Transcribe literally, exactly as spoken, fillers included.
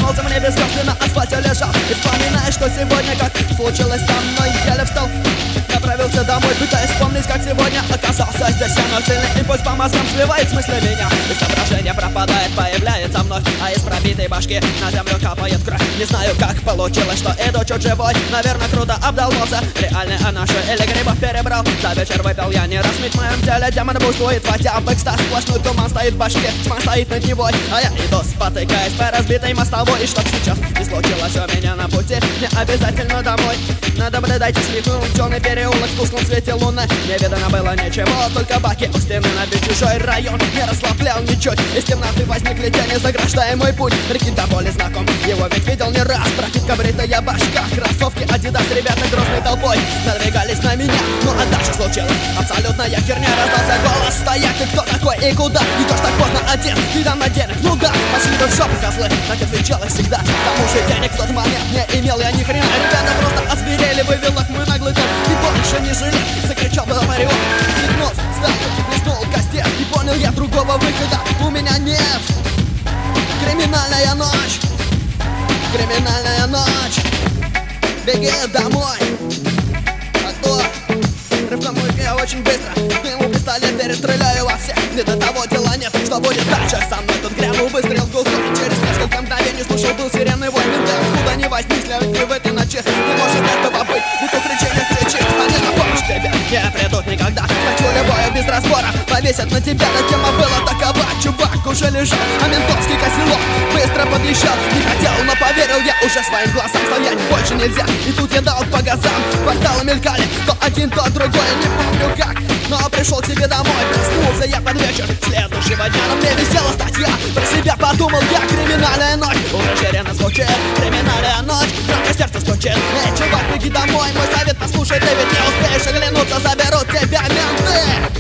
Солнце мне без звезд, на асфальте лежал. И вспоминаешь, что сегодня как случилось со мной. Еле встал, направился домой, пытаясь вспомнить, как сегодня оказался здесь. Но сильный импульс по мозгам сливает смысле меня, и соображение пропадает, появляется вновь. А из пробитой башки на землю капает кровь. Не знаю, как получилось, что иду чуть живой. Наверное, круто обдолбался. Реальный анаша или грибов перебрал. За вечер выпил я не раз, ведь в моем теле демон буствует. Хотя бы экстаз, сплошной туман стоит в башке, тьма стоит над него. А я иду, спотыкаясь по разбитой мостовой. И чтоб сейчас не случилось у меня на пути, не обязательно домой. Надо бы дать слепым темный переулок в тусклом свете луны. Не видно было ничего, только баки у стены. Набит чужой район, не расслаблял ничуть. Из темноты возникли тени, заграждая мой путь. Прикинь, до боли знаком, его ведь видел не раз. Пропитка бритая башка, кроссовки Адидас. Ребята грозной толпой надвигались на меня. Ну а дальше случилось абсолютная херня. Раздался голос: стоять, ты кто такой и куда? Идешь так поздно один, ты там на денег, ну да. Пошли вы в жопу, козлы, так отвечалось всегда. Тому же денег в тот момент не имел я ни хрена. Ребята просто озверели, вывел их мой наглый тон. И больше не жалел, закричал был Марион. Слегнув, встал, лизнул костер. И понял я, другого выхода у меня нет. Криминальная ночь, криминальная ночь. Беги домой. А то рывком я очень быстро сниму пистолет, перестреляю во всех. Не до того дела нет, что будет дальше со мной. Тут грянул выстрел в глухой. Через несколько мгновений слушал был сиренный вой. Менты откуда не возникли, и в этой ночи не может этого быть. Не то кричение кричит, а не на помощь тебе не придут никогда. Хочу любое без разбора повесят на тебя. Но тема была такова, чувак уже лежал, а ментовский козелок быстро подъезжал. Не хотел, но поверил я уже своим глазам. Стоять больше нельзя, и тут я дал по газам. Кварталы мелькали, то один, то другой. Не помню как, но пришел к себе домой. Проснулся я под вечер следующего дня. Но мне висела статья, про себя подумал я. Криминальная ночь, уже ширина звучит. Криминальная ночь, громко сердце стучит. Эй, чувак, беги домой, мой совет послушай. Ты ведь не успеешь оглянуться, заберут тебя менты.